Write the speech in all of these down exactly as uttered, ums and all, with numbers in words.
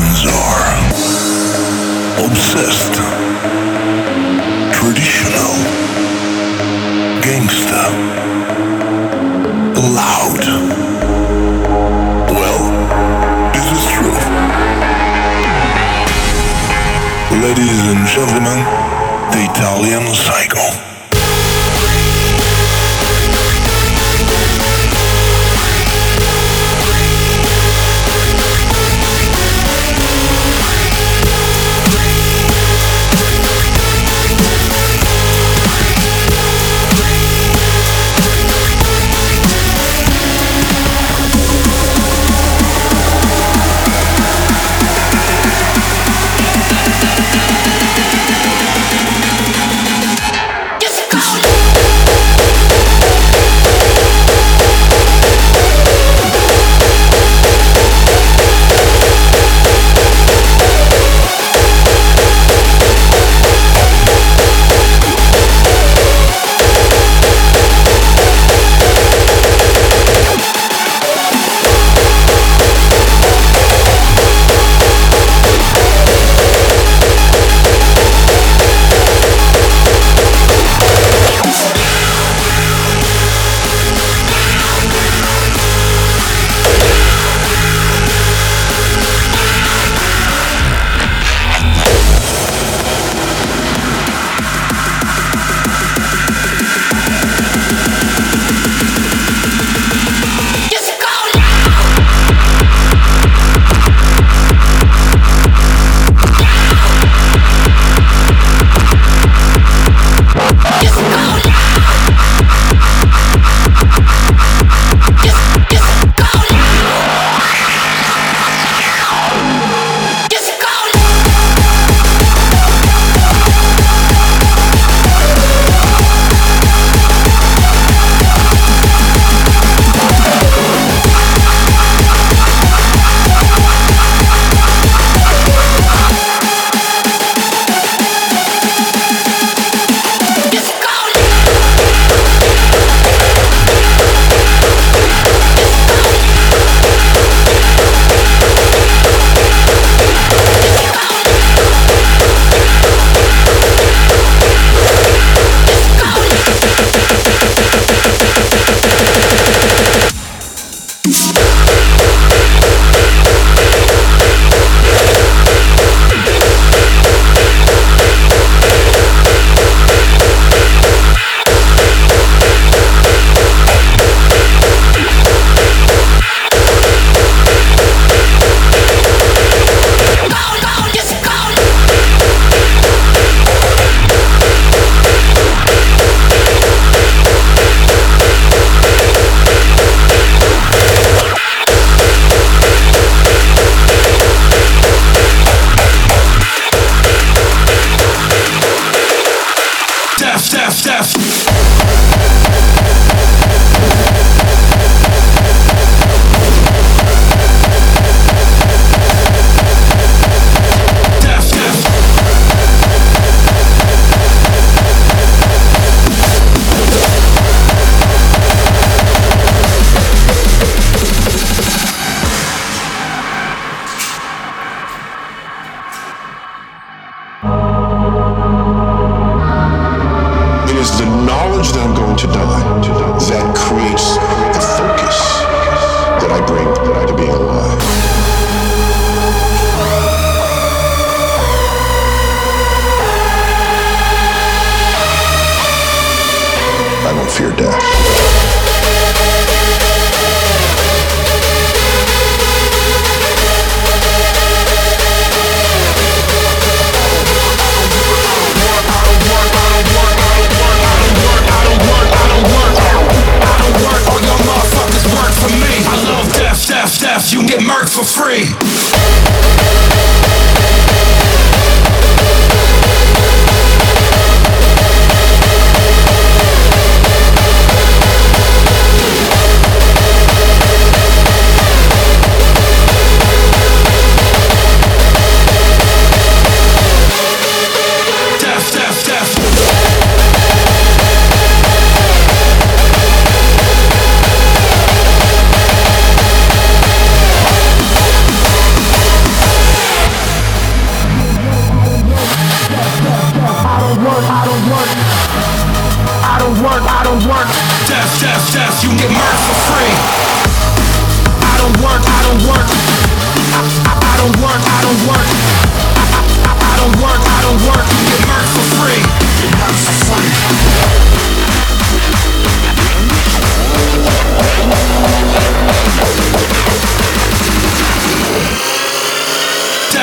Italians are obsessed, traditional, gangsta, loud. Well, this is true. Ladies and gentlemen, the Italian Psycho.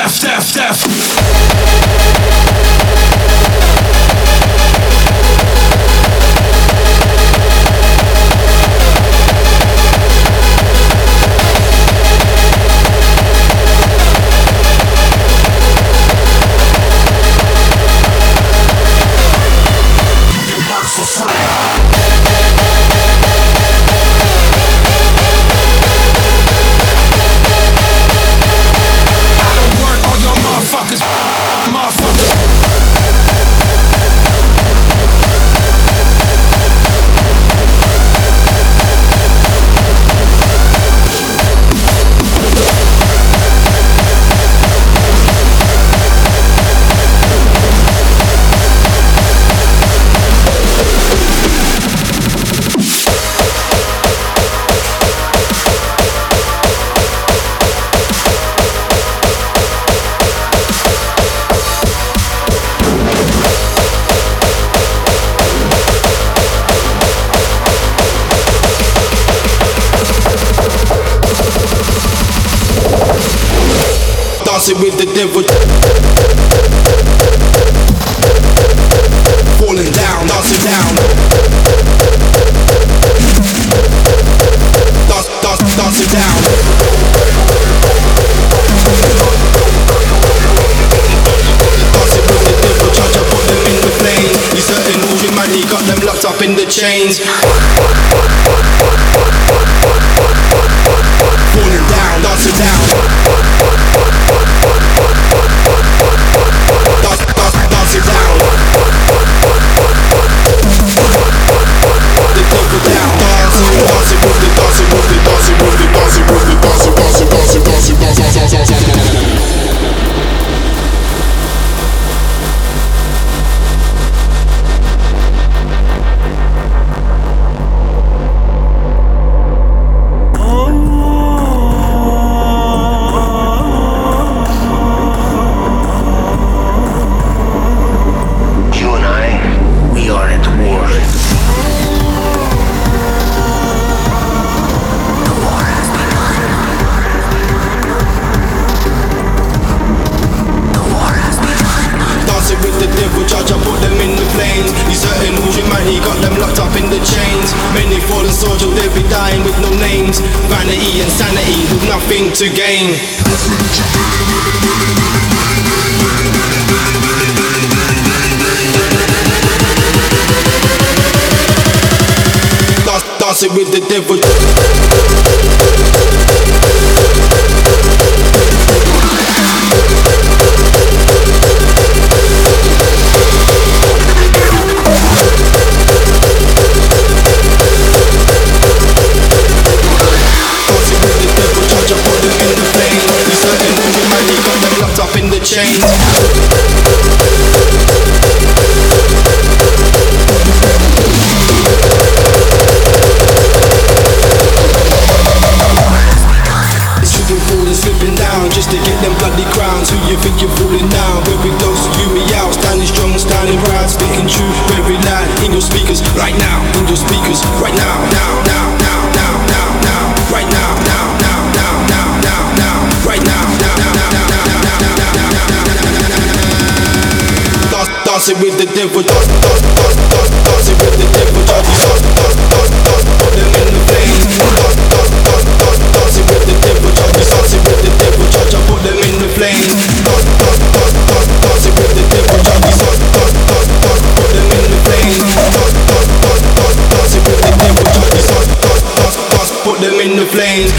F, F, F. Dancing with the devil, falling down, dancing down, dance, dance, dancing down. Dancing with the devil, charge up, put them in the flame. He's hurting all your money, got them locked up in the chains. Falling down, dancing down. Dance, dance, dancing down. The devil down, dancing, dancing with the, dancing with the, dancing with the, dancing with the, dancing, dancing, dancing, dancing, dancing, dancing, dancing. To gain. Dance, dancing with the devil. Chains. Slipping, falling, slipping down just to get them bloody crowns. Who you think you're fooling now? Very close, you me out, standing strong, standing proud, speaking true, very loud in your speakers right now, in your speakers right now, now, now, now, now, now, now, right now, now, now, now, now, now, now, right now, now, now, now, now, now, now, now, now. Dancing with the devil, dance, dance, dance, dance, dancing with the devil, dance, dance, dance, dance, dance, put them in the flames. Dance, dance, dance, dance, dancing with the devil, dance, dancing with the devil, charge up, put them in the flames. Dance, dance, dance, dance, dancing with the devil, dance, dance, dance, dance, dance, put them in the flames. Dance, dance, dance, dance, dancing with the devil, dance, dance, dance, dance, dance, put them in the flames.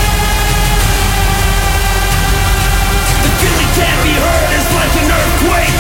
The feeling can't be heard, it's like an earthquake.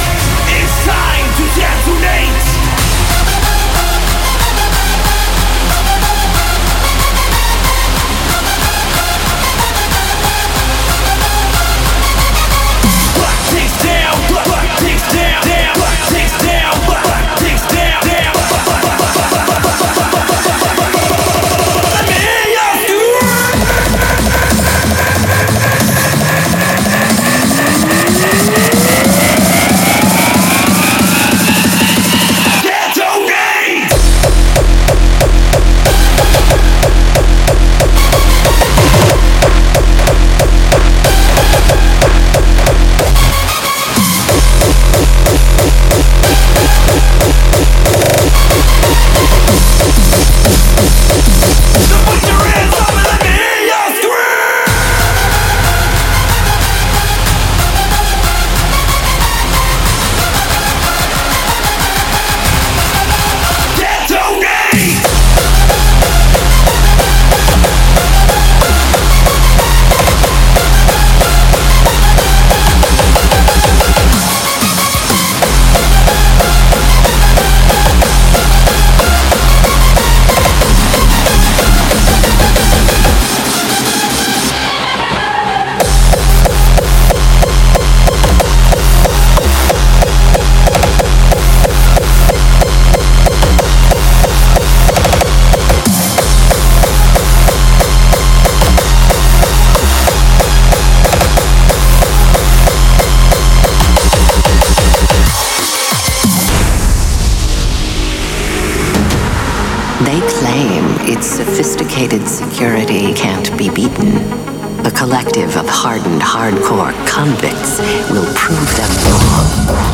its sophisticated security can't be beaten. A collective of hardened hardcore convicts will prove them wrong.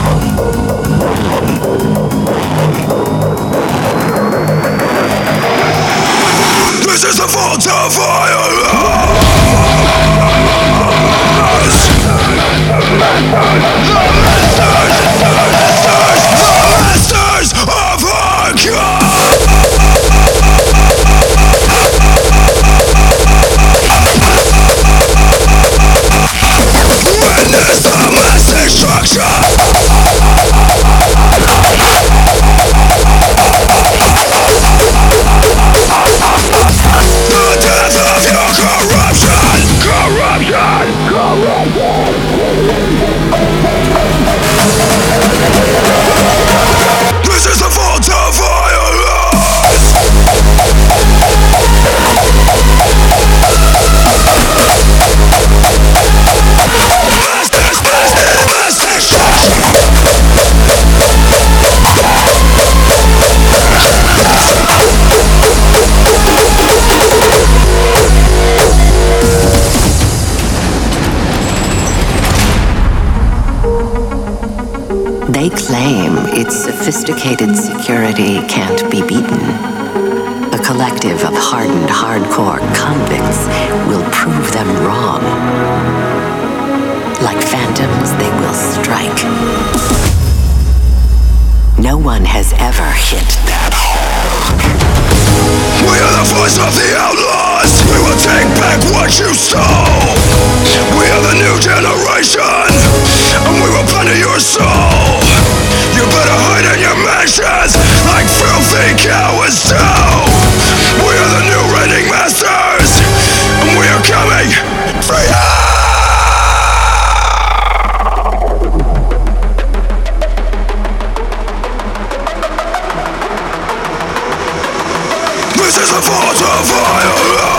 This is the fault of violence. The masters, the masters of hardcore. Witness the mass destruction. The death of your corruption. Corruption. Corruption. This is the fault of violence. Masters, masters, mass destruction. They claim its sophisticated security can't be beaten. A collective of hardened hardcore convicts will prove them wrong. Like phantoms, they will strike. No one has ever hit that hard. We are the voice of the outlaws. We will take back what you stole. We are the new generation, and we will plunder your soul. You better hide in your mansions like filthy cowards do. We are the new reigning masters, and we are coming for you. This is the fault of violence.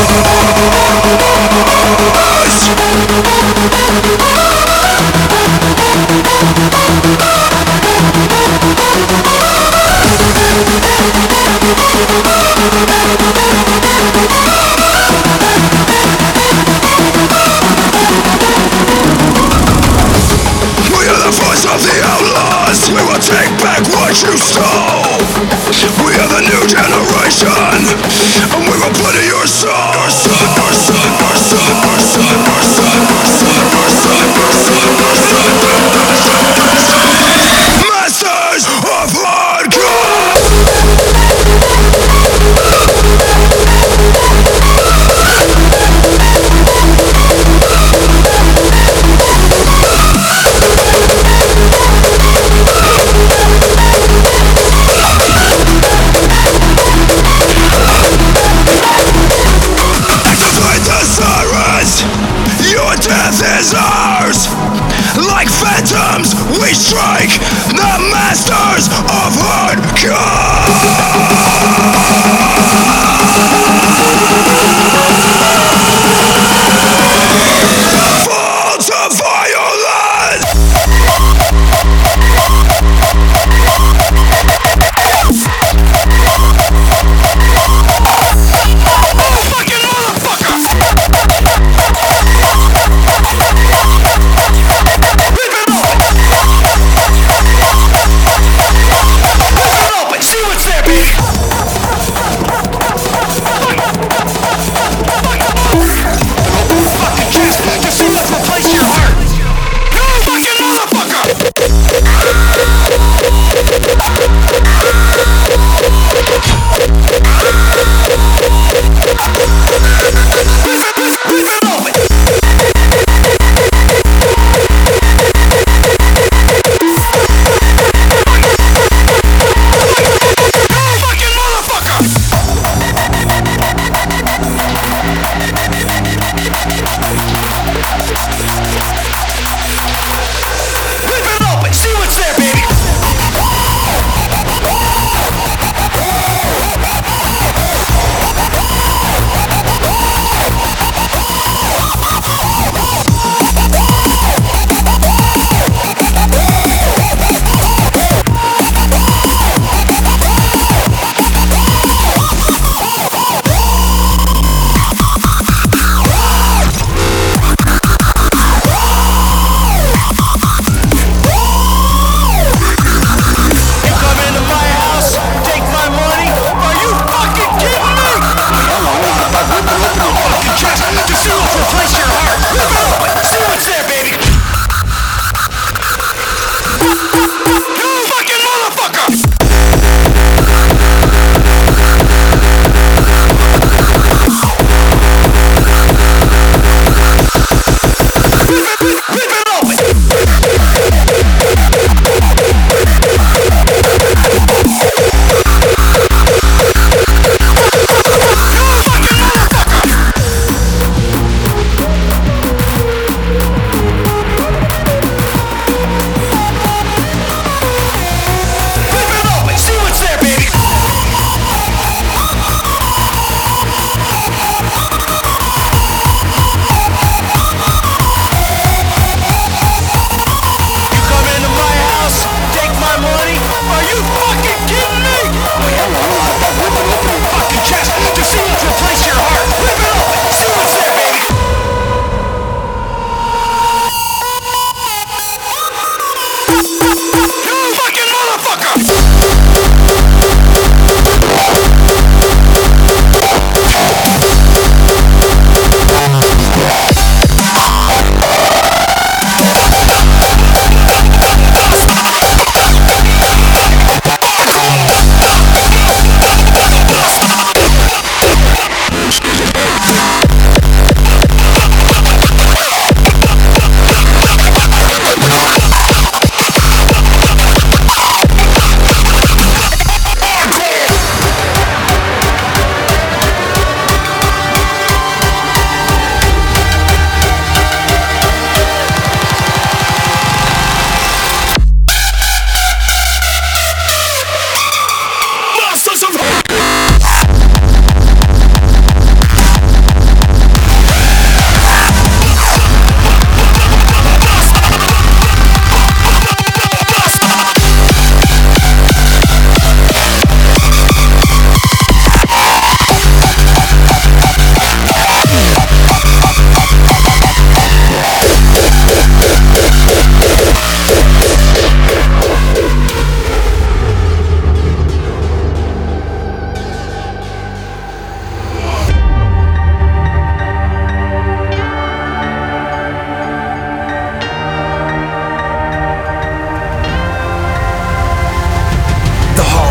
We are the voice of the outlaws. We will take back what you stole. We are the new generation, and we will put in your soul. Your son, your son, your son, your son, your son, your son, your son, your son, your son, your son. Masters of hardcore. Activate the sirens. Your death is ours. Like phantoms, we strike the masters of hardcore. The fault of violence. Fucking motherfucker! Rip it open! Rip it open! See what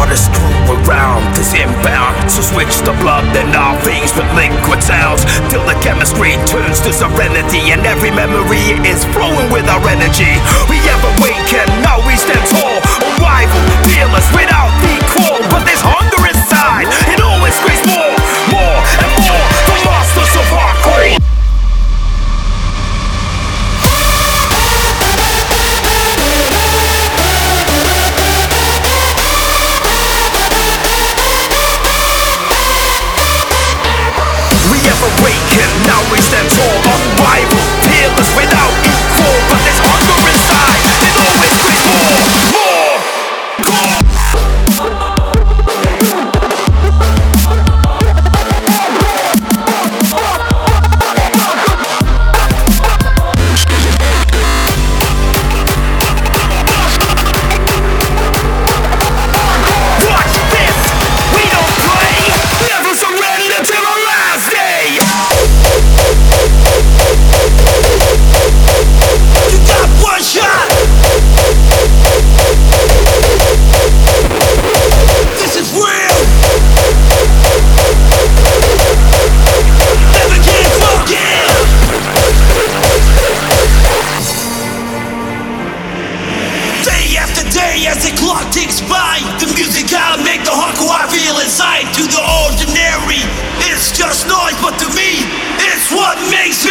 to screw around this imbalance. So switch the blood in our veins with liquid sounds till the chemistry turns to serenity, and every memory is flowing with our energy. We have awakened, now we stand tall. A rival, fearless, without equal. But there's hunger inside, it always craves more, more and more. The masters of hardcore. Awakened, now we stand tall, unrivaled, fearless, without equal. But there's hunger inside, it always craves more, more, more. Watch this, we don't play, never surrender till our last day. You got one shot. This is real. Never give up, yeah. Day after day as the clock ticks by, the music I'll make the hardcore I feel inside. To the ordinary, it's just noise, but to me, it's what makes me